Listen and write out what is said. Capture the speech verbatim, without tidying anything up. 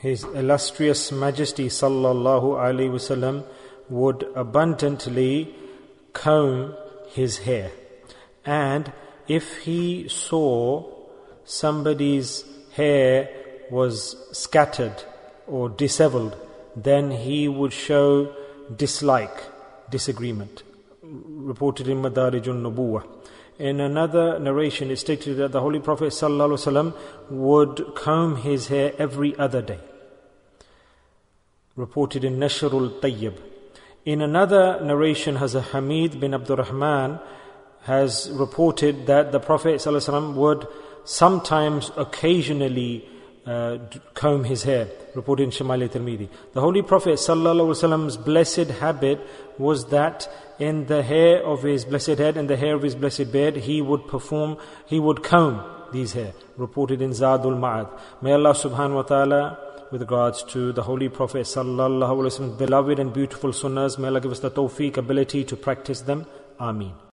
His illustrious Majesty sallallahu alaihi wasallam would abundantly comb his hair. And if he saw somebody's hair was scattered or disheveled, then he would show dislike, disagreement. Reported in Madarijun Nubuwah. In another narration, it stated that the Holy Prophet ﷺ would comb his hair every other day. Reported in Nashrul Tayyib. In another narration, Hazrat Hamid bin Abdul Rahman has reported that the Prophet ﷺ would sometimes, occasionally, uh, comb his hair. Reported in Shamali Tirmidhi. The Holy Prophet ﷺ's blessed habit was that in the hair of his blessed head and the hair of his blessed beard, he would perform, he would comb these hair. Reported in Zadul Ma'ad. May Allah subhanahu wa ta'ala, with regards to the Holy Prophet sallallahu alaihi wasallam's beloved and beautiful sunnahs, may Allah give us the tawfiq, ability to practice them. Ameen.